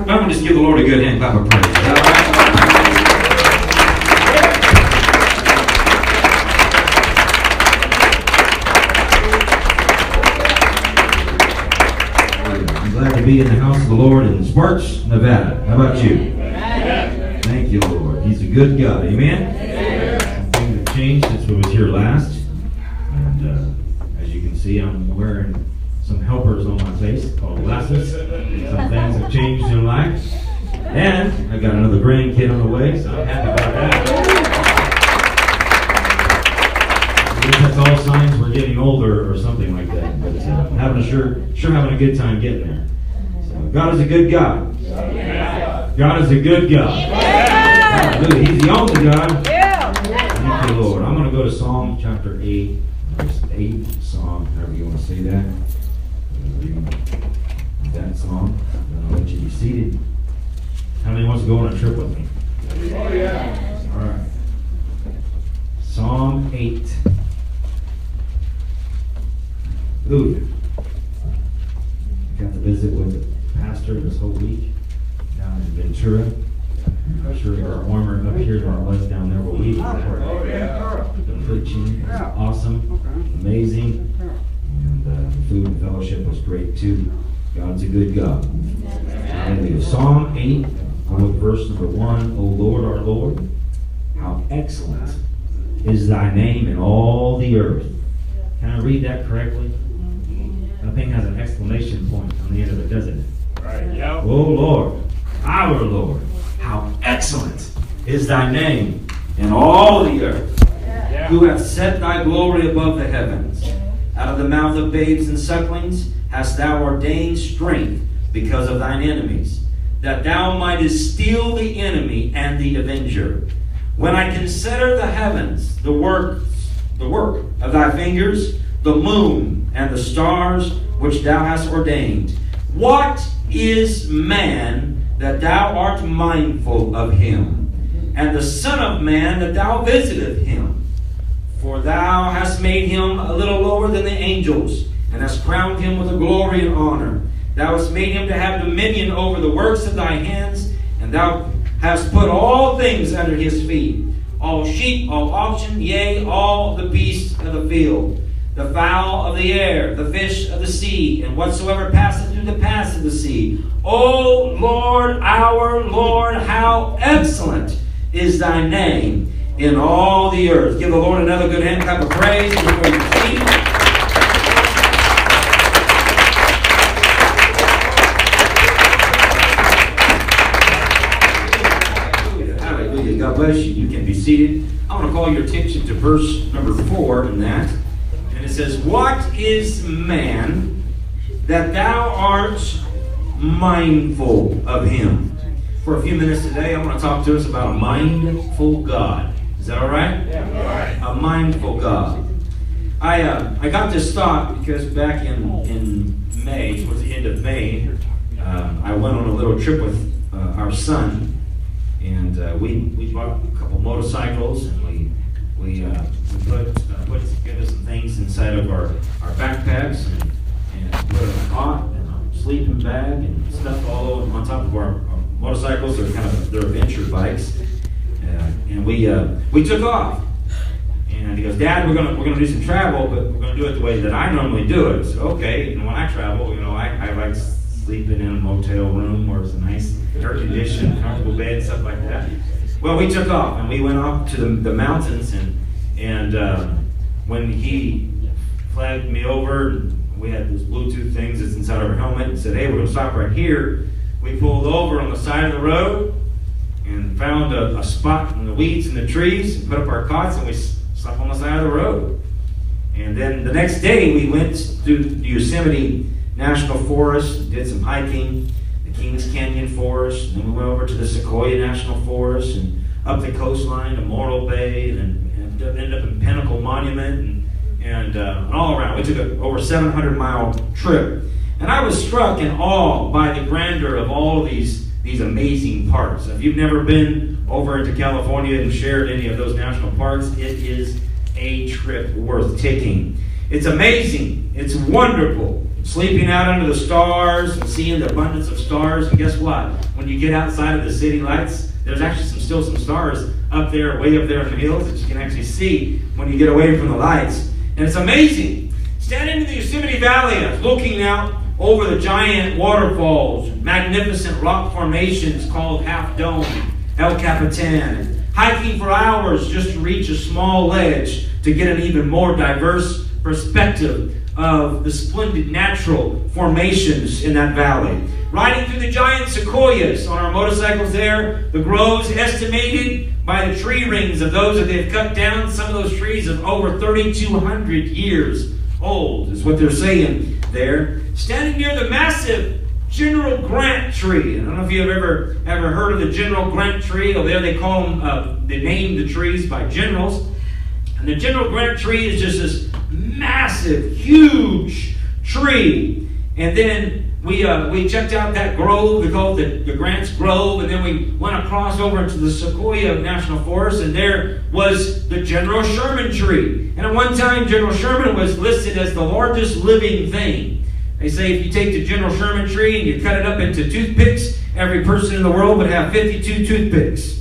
Why don't we just give the Lord a good hand clap of praise? Is that all right? I'm glad to be in the house of the Lord in Sparks, Nevada. How about you? Thank you, Lord. He's a good God. Amen? Things have changed since we was here last. And as you can see, I'm wearing some helpers on my face called glasses. Some things have changed in life. And I got another grandkid on the way, so I'm happy about that. I guess that's all signs we're getting older or something like that. But sure having a good time getting there. So God is a good God. God is a good God. Hallelujah. He's the only God. Thank you, Lord. I'm going to go to Psalm chapter 8, verse 8. Psalm, however you want to say that. That song. I'll let you be seated. How many wants to go on a trip with me? Oh, yeah. All right. Psalm 8. Ooh. I got to visit with the pastor this whole week down in Ventura. I'm sure it got warmer up here than it was down there where we were. Oh, yeah. The preaching was awesome, amazing. And the food and fellowship was great too. God's a good God. Hallelujah. Psalm 8, with verse number 1. O Lord, our Lord, how excellent is thy name in all the earth. Can I read that correctly? That thing has an exclamation point on the end of it, doesn't it? Right, yeah. O Lord, our Lord, how excellent is thy name in all the earth. Yeah. Who hath set thy glory above the heavens. Out of the mouth of babes and sucklings hast thou ordained strength because of thine enemies, that thou mightest steal the enemy and the avenger. When I consider the heavens, the work of thy fingers, the moon and the stars which thou hast ordained, what is man that thou art mindful of him, and the Son of Man that thou visiteth him? For thou hast made him a little lower than the angels, and hast crowned him with a glory and honor. Thou hast made him to have dominion over the works of thy hands, and thou hast put all things under his feet, all sheep, all oxen, yea, all the beasts of the field, the fowl of the air, the fish of the sea, and whatsoever passeth through the paths of the sea. O Lord, our Lord, how excellent is thy name in all the earth. Give the Lord another good hand clap of praise before you speak. Hallelujah. God bless you. You can be seated. I want to call your attention to verse number 4 in that. And it says, what is man that thou art mindful of him? For a few minutes today, I want to talk to us about a mindful God. Is that all right? Yeah, all right. A mindful God. I got this thought because back in May, towards the end of May, I went on a little trip with our son, and we bought a couple motorcycles, and we put together some things inside of our backpacks, and put a cot and a sleeping bag and stuff all over on top of our motorcycles. They're adventure bikes. And we took off. And he goes, Dad, we're gonna do some travel, but we're gonna do it the way that I normally do it. So okay, when I travel, I like sleeping in a motel room where it's a nice air-conditioned, comfortable bed, stuff like that. Well, we took off and we went off to the mountains, and when he flagged me over, we had those Bluetooth things that's inside of our helmet, and said, hey, we're gonna stop right here. We pulled over on the side of the road and found a spot in the weeds and the trees, and put up our cots, and we slept on the side of the road. And then the next day, we went through the Yosemite National Forest, did some hiking, the Kings Canyon Forest, and then we went over to the Sequoia National Forest, and up the coastline to Morro Bay, and ended up in Pinnacle Monument, and all around. We took an over 700-mile trip. And I was struck in awe by the grandeur of all of these amazing parks. If you've never been over into California and shared any of those national parks, it is a trip worth taking. It's amazing. It's wonderful. sleeping out under the stars and seeing the abundance of stars. And guess what? When you get outside of the city lights, there's actually still some stars up there, way up there in the hills that you can actually see when you get away from the lights. And it's amazing. Standing in the Yosemite Valley, looking out over the giant waterfalls, magnificent rock formations called Half Dome, El Capitan, hiking for hours just to reach a small ledge to get an even more diverse perspective of the splendid natural formations in that valley. Riding through the giant sequoias on our motorcycles there, the groves estimated by the tree rings of those that they've cut down, some of those trees of over 3,200 years old, is what they're saying there. Standing near the massive General Grant tree. I don't know if you've ever heard of the General Grant tree. Over there they call them, they name the trees by generals. And the General Grant tree is just this massive, huge tree. And then we checked out that grove. We called it the Grant's Grove. And then we went across over into the Sequoia National Forest. And there was the General Sherman tree. And at one time, General Sherman was listed as the largest living thing. They say if you take the General Sherman tree and you cut it up into toothpicks, every person in the world would have 52 toothpicks.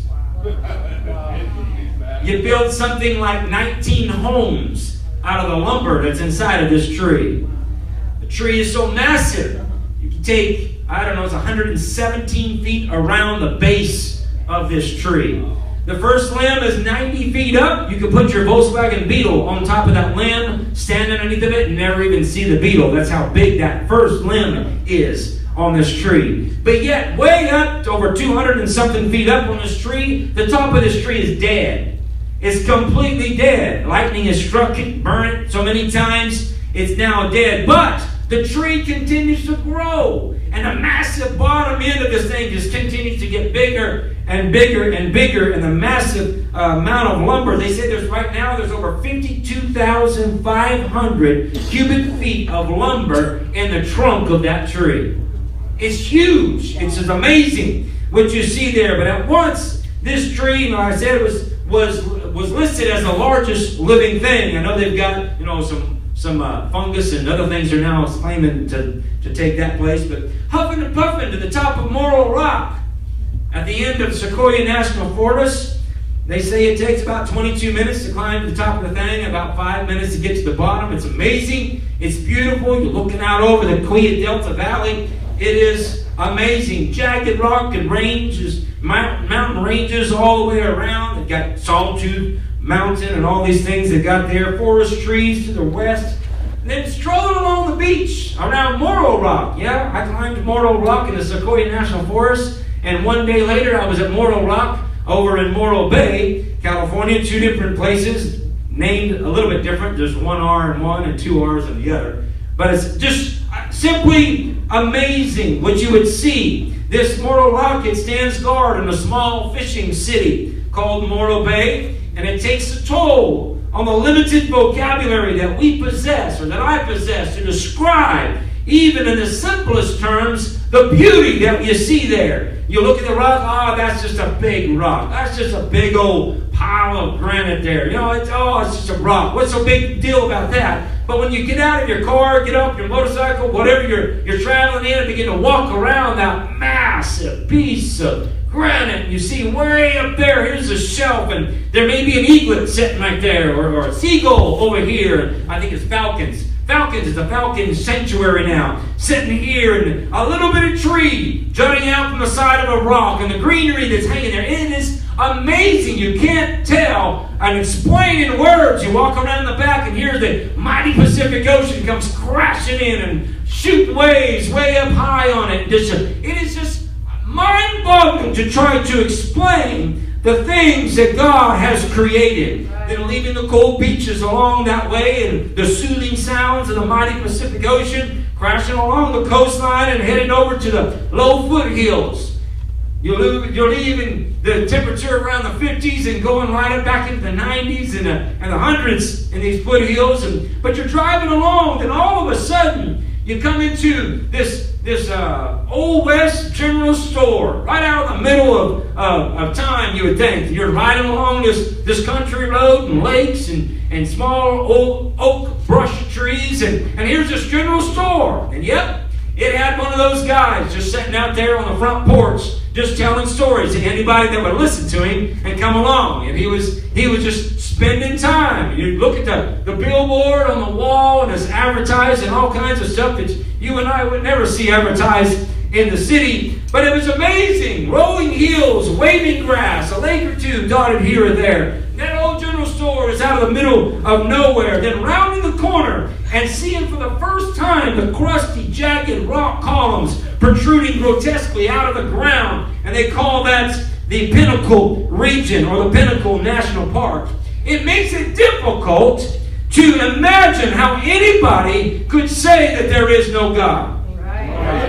You build something like 19 homes out of the lumber that's inside of this tree. The tree is so massive, you can take, it's 117 feet around the base of this tree. The first limb is 90 feet up. You can put your Volkswagen Beetle on top of that limb, stand underneath of it, and never even see the beetle. That's how big that first limb is on this tree. But yet, way up to over 200 and something feet up on this tree, the top of this tree is dead. It's completely dead. Lightning has struck it, burned it so many times, it's now dead. But the tree continues to grow. And the massive bottom end of this thing just continues to get bigger and bigger and bigger. And the massive amount of lumber, they say there's over 52,500 cubic feet of lumber in the trunk of that tree. It's huge. It's just amazing what you see there. But at once, this tree, like I said, it was listed as the largest living thing. I know they've got, some fungus and other things are now claiming to take that place. But huffing and puffing to the top of Morro Rock at the end of Sequoia National Forest, they say it takes about 22 minutes to climb to the top of the thing, about 5 minutes to get to the bottom. It's amazing. It's beautiful. You're looking out over the Kaweah Delta Valley. It is amazing. Jagged rock and ranges, mountain ranges all the way around. They've got Sawtooth Mountain and all these things they got there. Forest trees to the west. And then strolling along the beach around Morro Rock. Yeah, I climbed Morro Rock in the Sequoia National Forest. And one day later, I was at Morro Rock over in Morro Bay, California. 2 different places, named a little bit different. There's 1 R in one and 2 R's in the other. But it's just simply amazing what you would see. This Morro Rock, it stands guard in a small fishing city called Morro Bay. And it takes a toll on the limited vocabulary that we possess, or that I possess, to describe, even in the simplest terms, the beauty that you see there. You look at the rock, that's just a big rock. That's just a big old pile of granite there. It's just a rock. What's so big deal about that? But when you get out of your car, get off your motorcycle, whatever you're traveling in, and begin to walk around that massive piece of granite, you see way up there, here's a shelf, and there may be an eaglet sitting right there, or a seagull over here. I think it's falcons. Falcons is a falcon sanctuary now, sitting here, and a little bit of tree jutting out from the side of a rock, and the greenery that's hanging there. It is amazing. You can't tell and explain in words. You walk around the back, and here's the mighty Pacific Ocean comes crashing in and shoot waves way up high on it. It is just mind-boggling to try to explain the things that God has created. Then leaving the cold beaches along that way and the soothing sounds of the mighty Pacific Ocean, crashing along the coastline and heading over to the low foothills. You're leaving the temperature around the 50s and going right up back into the 90s and the hundreds in these foothills. But you're driving along, and all of a sudden you come into this Old West General Store, right out in the middle of time, you would think. You're riding along this country road and lakes and small old oak brush trees, and here's this general store. And yep, it had one of those guys just sitting out there on the front porch, just telling stories to anybody that would listen to him and come along. And he was just spending time. You look at the billboard on the wall, and it's advertising all kinds of stuff that you and I would never see advertised in the city. But it was amazing. Rolling hills, waving grass, a lake or two dotted here and there. That old general store is out of the middle of nowhere. Then rounding the corner and seeing for the first time the crusty, jagged rock columns protruding grotesquely out of the ground. And they call that the Pinnacle region or the Pinnacle National Park. It makes it difficult to imagine how anybody could say that there is no God. Right.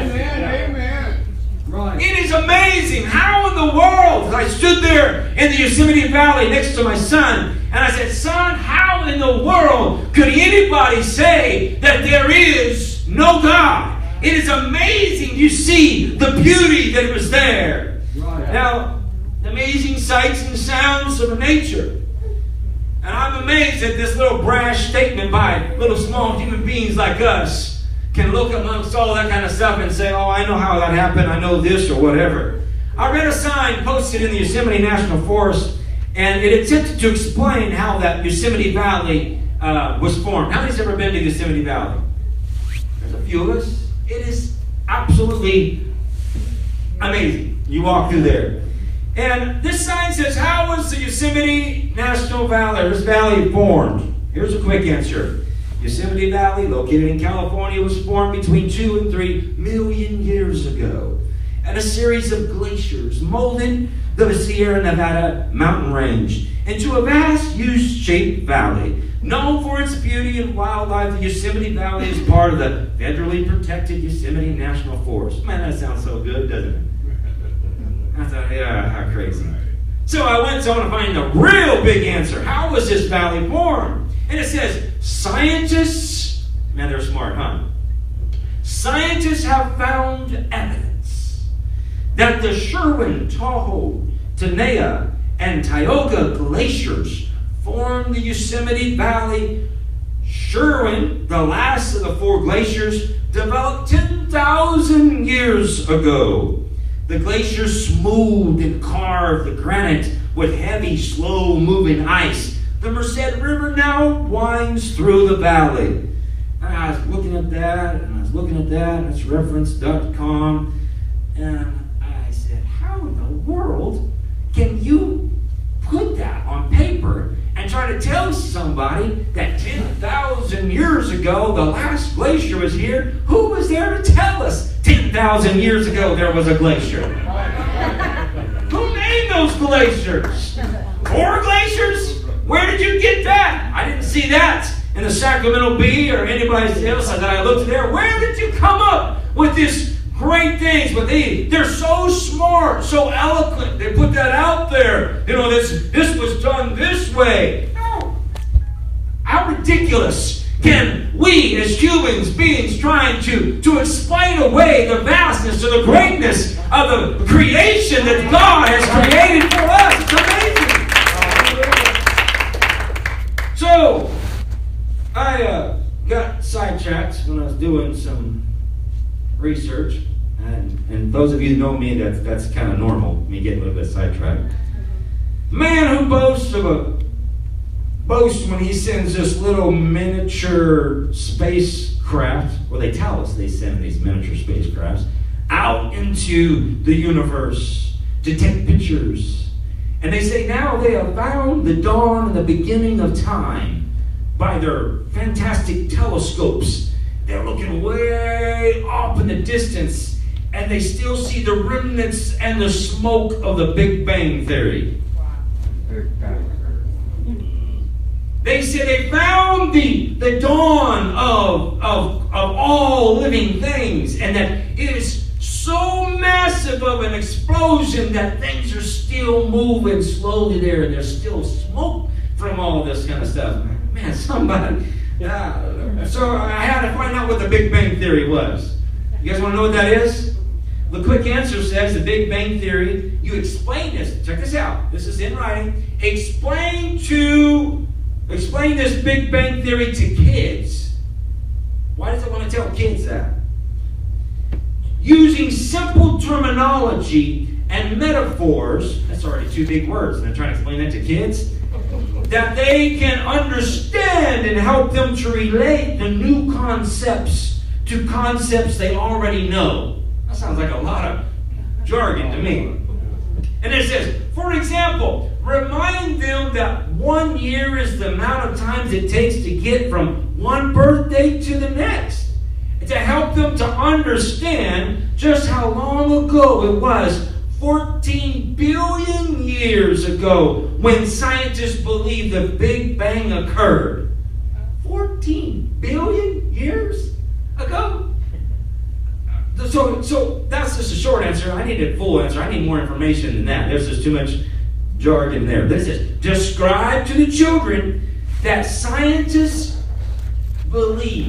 Amen. Right. It is amazing. How in the world? I stood there in the Yosemite Valley next to my son, and I said, son, how in the world could anybody say that there is no God? It is amazing. You see the beauty that was there. Right. Now, amazing sights and sounds of nature. And I'm amazed at this little brash statement by little small human beings like us can look amongst all that kind of stuff and say, oh, I know how that happened, I know this or whatever. I read a sign posted in the Yosemite National Forest, and it attempted to explain how that Yosemite Valley was formed. How many's ever been to Yosemite Valley? There's a few of us. It is absolutely amazing. You walk through there. And this sign says, how was the Yosemite National Valley, this valley formed? Here's a quick answer. Yosemite Valley, located in California, was formed between 2 and 3 million years ago. And a series of glaciers molded the Sierra Nevada mountain range into a vast U-shaped valley. Known for its beauty and wildlife, the Yosemite Valley is part of the federally protected Yosemite National Forest. Man, that sounds so good, doesn't it? I thought, yeah, how crazy. So I want to find the real big answer. How was this valley formed? And it says, scientists, man, they're smart, huh? Scientists have found evidence that the Sherwin, Tahoe, Tenaya, and Tioga glaciers formed the Yosemite Valley. Sherwin, the last of the 4 glaciers, developed 10,000 years ago. The glaciers smoothed and carved the granite with heavy, slow-moving ice. The Merced River now winds through the valley. And I was looking at that, and I was looking at that. It's reference.com. And I said, how in the world can you put that on paper and try to tell somebody that 10,000 years ago the last glacier was here? Who was there to tell us 10,000 years ago there was a glacier? Who named those glaciers? 4 glaciers? Where did you get that? I didn't see that in the Sacramento Bee or anybody else that I looked there. Where did you come up with this great things? But they're so smart, so eloquent. They put that out there. You know, this was done this way. No. How ridiculous can we as humans beings trying to explain away the vastness or the greatness of the creation that God has created for us? It's amazing. So, I got sidetracked when I was doing some research. And those of you who know me, that's kind of normal, me getting a little bit sidetracked. Man who boasts when he sends this little miniature spacecraft, well, they tell us they send these miniature spacecrafts out into the universe to take pictures. And they say now they have found the dawn and the beginning of time by their fantastic telescopes. They're looking way off in the distance, and they still see the remnants and the smoke of the Big Bang Theory. They say they found the dawn of all living things, and that it is so massive of an explosion that things are still moving slowly there, and there's still smoke from all this kind of stuff. Man, somebody... So I had to find out what the Big Bang Theory was. You guys want to know what that is? The quick answer says the Big Bang Theory, you explain this. Check this out. This is in writing. Explain this Big Bang Theory to kids Why does it want to tell kids that? Using simple terminology and metaphors, that's already two big words, and I'm trying to explain that to kids, that they can understand and help them to relate the new concepts to concepts they already know. That sounds like a lot of jargon to me. And it says, for example, remind them that 1 year is the amount of times it takes to get from one birthday to the next. And to help them to understand just how long ago it was, 14 billion years ago, when scientists believe the Big Bang occurred. 14 billion years ago? So that's just a short answer. I need a full answer. I need more information than that. There's just too much jargon there. This is describe to the children that scientists believe.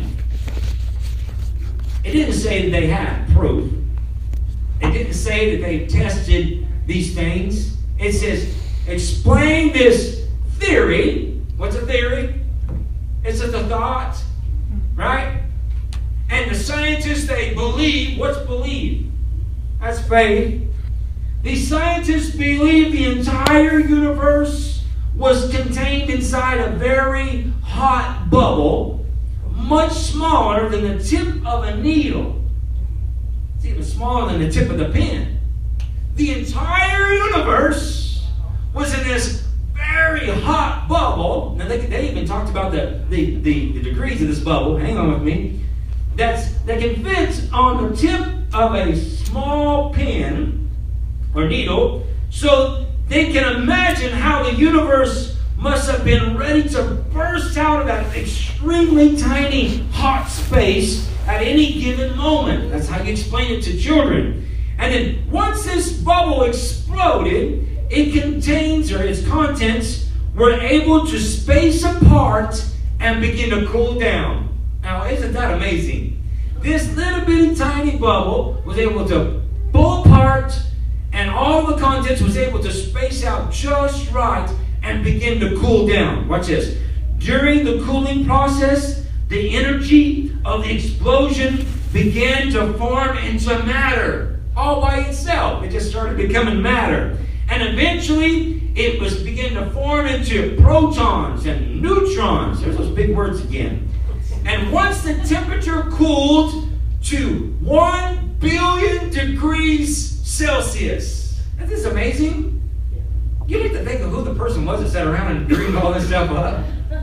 It didn't say that they had proof. It didn't say that they tested these things. It says, explain this theory. What's a theory? It's a thought, right? And the scientists, they believe. What's believe? That's faith. These scientists believe the entire universe was contained inside a very hot bubble, much smaller than the tip of a needle. It's even smaller than the tip of the pen. The entire universe was in this very hot bubble. Now they even talked about the degrees of this bubble. Hang on with me. That can fit on the tip of a small pen or needle, so they can imagine how the universe must have been ready to burst out of that extremely tiny hot space at any given moment. That's how you explain it to children. And then once this bubble exploded, it contains, or its contents were able to space apart and begin to cool down. Now, isn't that amazing? This little bitty tiny bubble was able to pull apart, and all the contents was able to space out just right and begin to cool down. Watch this. During the cooling process, the energy of the explosion began to form into matter all by itself. It just started becoming matter. And eventually, it was beginning to form into protons and neutrons. There's those big words again. And once the temperature cooled to 1 billion degrees Celsius. Isn't this amazing? You need to think of who the person was that sat around and dreamed all this stuff up.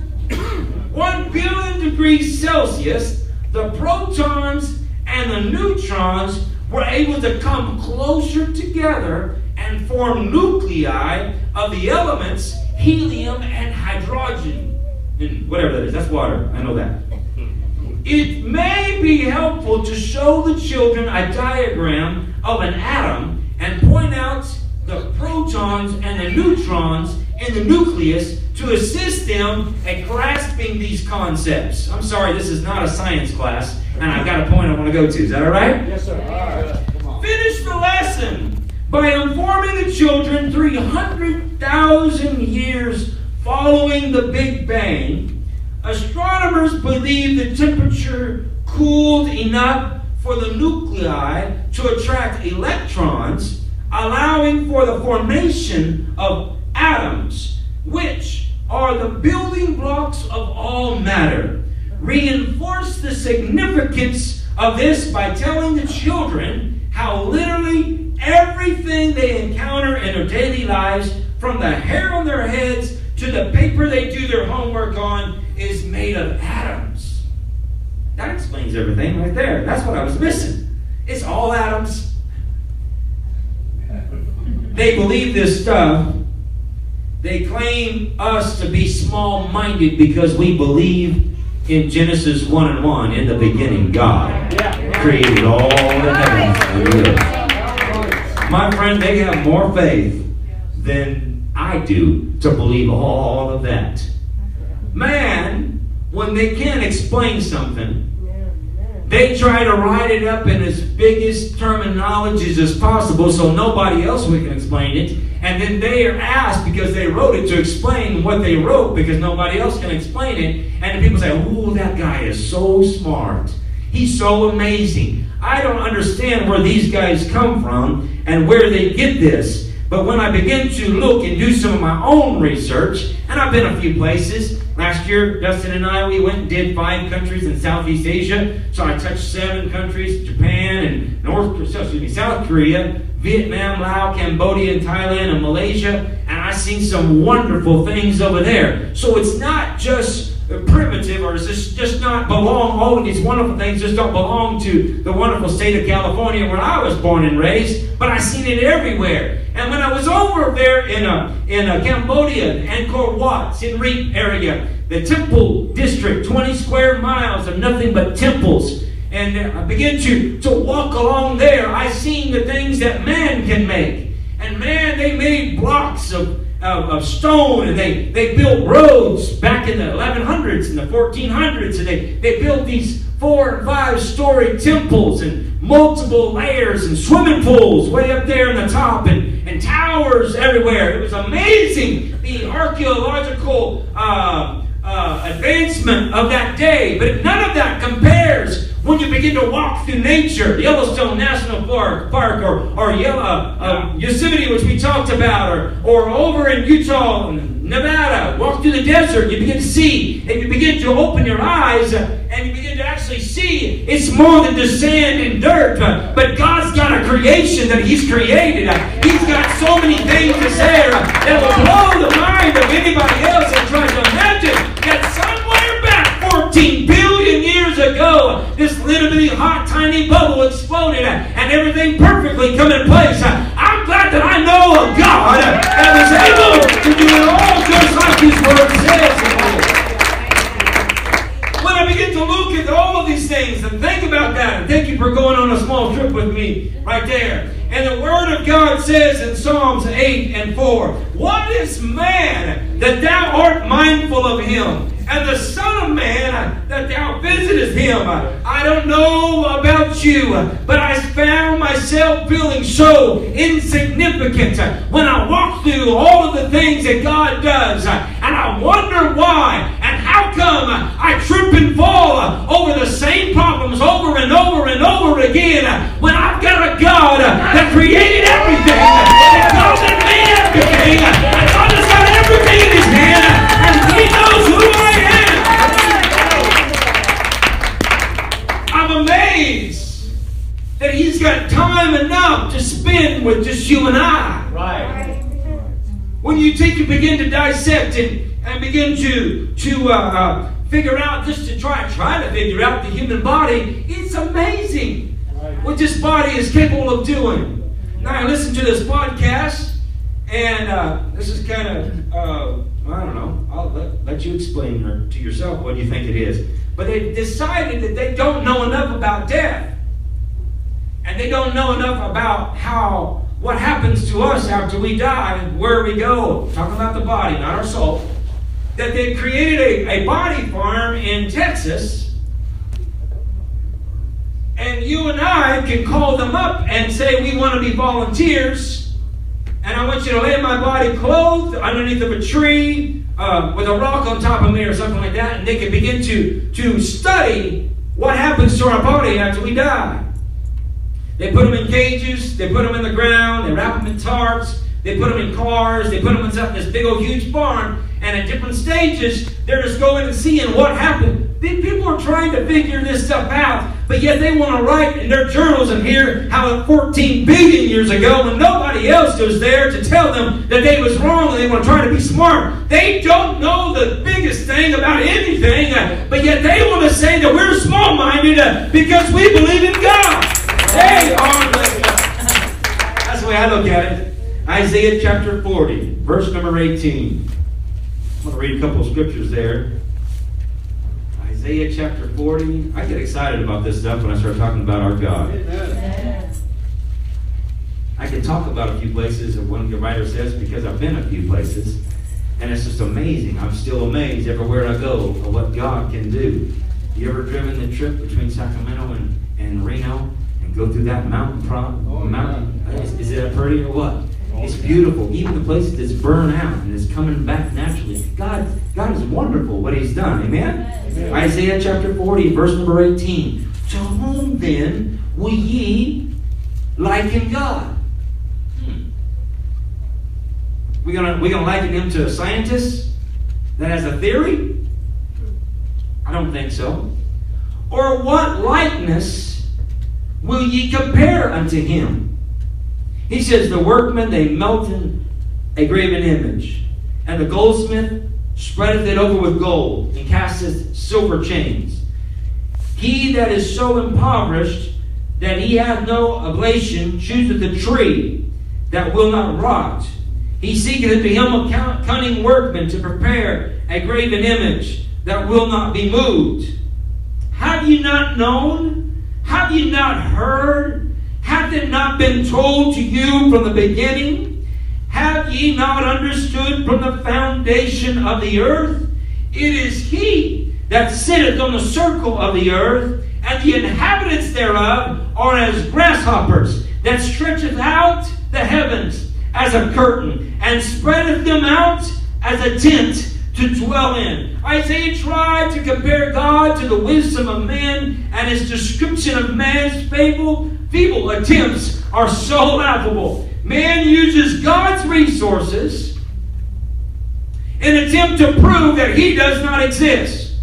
1 billion degrees Celsius, the protons and the neutrons were able to come closer together and form nuclei of the elements helium and hydrogen. And whatever that is, that's water. I know that. It may be helpful to show the children a diagram of an atom and point out the protons and the neutrons in the nucleus to assist them at grasping these concepts. I'm sorry, this is not a science class, and I've got a point I want to go to. Is that all right? Yes, sir. All right. Come on. Finish the lesson by informing the children 300,000 years following the Big Bang, astronomers believe the temperature cooled enough for the nuclei to attract electrons, allowing for the formation of atoms, which are the building blocks of all matter. Reinforce the significance of this by telling the children how literally everything they encounter in their daily lives, from the hair on their heads to the paper they do their homework on, is made of atoms. That explains everything right there. That's what I was missing. It's all atoms. They believe this stuff. They claim us to be small-minded because we believe in Genesis 1:1, in the beginning, God created all the heavens and the earth. My friend, they have more faith than I do to believe all of that. Man, when they can't explain something, They try to write it up in as biggest terminologies as possible so nobody else can explain it. And then they are asked, because they wrote it, to explain what they wrote because nobody else can explain it. And the people say, "Ooh, that guy is so smart. He's so amazing." I don't understand where these guys come from and where they get this. But when I begin to look and do some of my own research, and I've been a few places. Last year, Dustin and I, we went and did 5 countries in Southeast Asia. So I touched 7 countries: Japan and South Korea, Vietnam, Laos, Cambodia, and Thailand, and Malaysia. And I've seen some wonderful things over there. So it's not just primitive, or it's just not belong. All of these wonderful things just don't belong to the wonderful state of California where I was born and raised, but I've seen it everywhere. And when I was over there in Cambodia, Angkor Wat, Siem Reap area, the temple district, 20 square miles of nothing but temples, and I began to walk along there, I seen the things that man can make. And man, they made blocks of stone, and they built roads back in the 1100s and the 1400s, and they built these 4- and 5-story temples and multiple layers and swimming pools way up there in the top, and towers everywhere. It was amazing, the archaeological advancement of that day. But none of that compares when you begin to walk through nature. Yellowstone National Park or Yosemite, which we talked about, or over in Utah and Nevada, walk through the desert, you begin to see, and you begin to open your eyes, and you begin to actually see it's more than just sand and dirt, but God's got a creation that He's created. He's got so many things there that will blow the mind of anybody else that tries to imagine that somewhere back 14 billion years ago, this little bitty hot tiny bubble exploded and everything perfectly come in place. I'm glad that I know a God that was able to do it all just like His Word says. When I begin to look at all of these things and think about that, and thank you for going on a small trip with me right there. And the Word of God says in Psalms 8:4, "What is man that thou art mindful of him? And the Son of Man that thou visitest him?" I don't know about you, but I found myself feeling so insignificant when I walk through all of the things that God does. And I wonder why and how come I trip and fall over the same problems over and over and over again when I've got a God that created everything, that God that made everything, and God has got everything in His hand, and He knows who I am. I'm amazed that He's got time enough to spend with just you and I. Right. When you begin to dissect and begin to figure out, just to try to figure out the human body, it's amazing what this body is capable of doing. Now I listened to this podcast, and this is kind of, I don't know, I'll let you explain to yourself what you think it is. But they decided that they don't know enough about death. And they don't know enough about what happens to us after we die and where we go. Talking about the body, not our soul. That they created a body farm in Texas. And you and I can call them up and say, we want to be volunteers. And I want you to lay my body clothed underneath of a tree with a rock on top of me or something like that. And they can begin to study what happens to our body after we die. They put them in cages, they put them in the ground, they wrap them in tarps, they put them in cars, they put them in this big old huge barn, and at different stages, they're just going and seeing what happened. People are trying to figure this stuff out, but yet they want to write in their journals and hear how 14 billion years ago, when nobody else was there to tell them that they was wrong and they want to try to be smart. They don't know the biggest thing about anything, but yet they want to say that we're small-minded because we believe in God. They are. That's the way I look at it. Isaiah chapter 40, verse number 18. I'm going to read a couple of scriptures there. Isaiah chapter 40. I get excited about this stuff when I start talking about our God. I can talk about a few places, and one writer says, because I've been a few places. And it's just amazing. I'm still amazed everywhere I go of what God can do. You ever driven the trip between Sacramento and Reno and go through that mountain? Is it pretty or what? It's beautiful. Even the places that's burned out and is coming back naturally. God is wonderful what He's done. Amen? Amen. Isaiah chapter 40, verse number 18. To whom then will ye liken God? We're gonna liken Him to a scientist that has a theory? I don't think so. Or what likeness will ye compare unto Him? He says, the workmen, they melt in a graven image, and the goldsmith spreadeth it over with gold, and casteth silver chains. He that is so impoverished that he hath no oblation chooseth a tree that will not rot. He seeketh unto him a cunning workman to prepare a graven image that will not be moved. Have ye not known? Have ye not heard? Hath it not been told to you from the beginning? Have ye not understood from the foundation of the earth? It is He that sitteth on the circle of the earth, and the inhabitants thereof are as grasshoppers, that stretcheth out the heavens as a curtain, and spreadeth them out as a tent to dwell in. Isaiah tried to compare God to the wisdom of man, and his description of man's feeble attempts are so laughable. Man uses God's resources in an attempt to prove that He does not exist.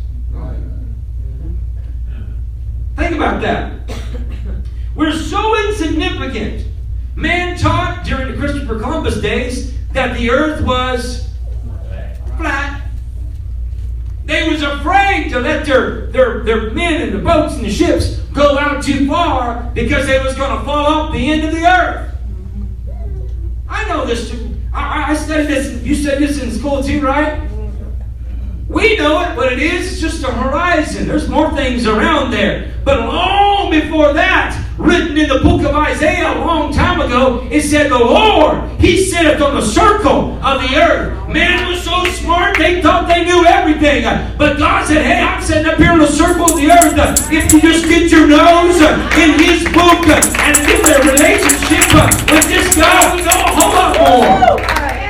Think about that. We're so insignificant. Man taught during the Christopher Columbus days that the earth was flat. They was afraid to let their men and the boats and the ships go out too far because they was going to fall off the end of the earth. I know this. I studied this. You studied this in school too, right? We know it. What it is, it's just a horizon. There's more things around there. But long before that, written in the book of Isaiah a long time ago, it said, the Lord, He sitteth on the circle of the earth. Man was so smart, they thought they knew everything. But God said, hey, I'm sitting up here on the circle of the earth. If you just get your nose in His book and get a relationship with this God, we know a whole lot more.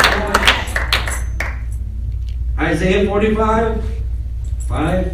Isaiah 45, 5.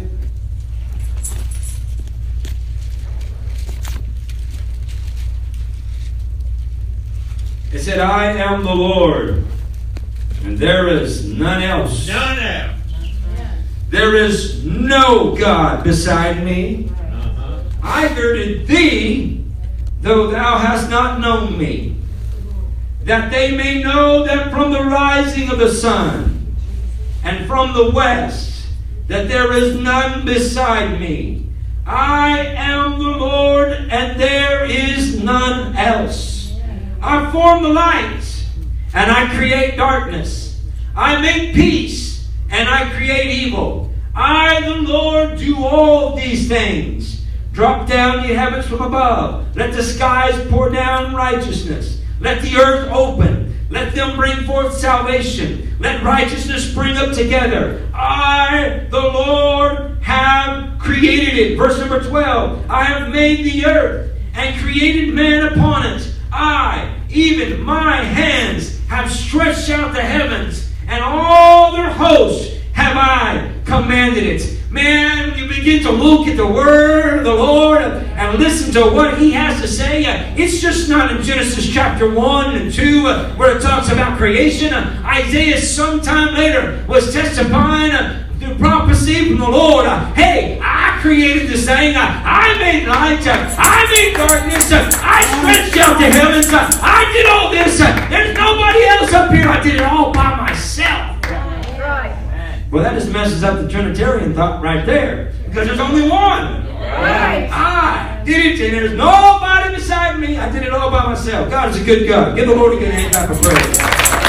It said, I am the Lord, and there is none else. None else. There is no God beside me. I girded thee, though thou hast not known me, that they may know that from the rising of the sun and from the west, that there is none beside me. I am the Lord, and there is none else. I form the light, and I create darkness. I make peace, and I create evil. I, the Lord, do all these things. Drop down, ye heavens from above. Let the skies pour down righteousness. Let the earth open. Let them bring forth salvation. Let righteousness spring up together. I, the Lord, have created it. Verse number 12. I have made the earth and created man upon it. I, even my hands, have stretched out the heavens, and all their hosts have I commanded it. Man, when you begin to look at the word of the Lord and listen to what He has to say, it's just not in Genesis chapter 1 and 2 where it talks about creation. Isaiah sometime later was testifying the prophecy from the Lord. Hey, I created this thing. I made light. I made darkness. I stretched out the heavens. I did all this. There's nobody else up here. I did it all by myself. Well, that just messes up the Trinitarian thought right there. Because there's only one. Right. I did it, and there's nobody beside me. I did it all by myself. God is a good God. Give the Lord a good hand clap of praise.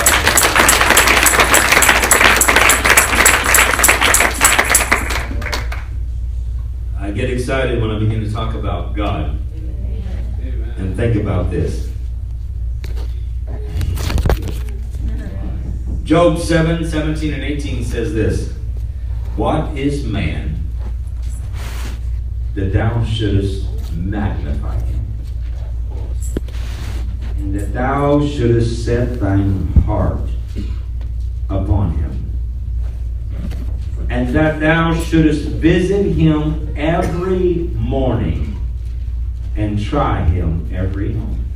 I get excited when I begin to talk about God. Amen. And think about this. Job 7, 17 and 18 says this. What is man that thou shouldest magnify him, and that thou shouldest set thine heart upon him, and that thou shouldest visit him every morning and try him every moment.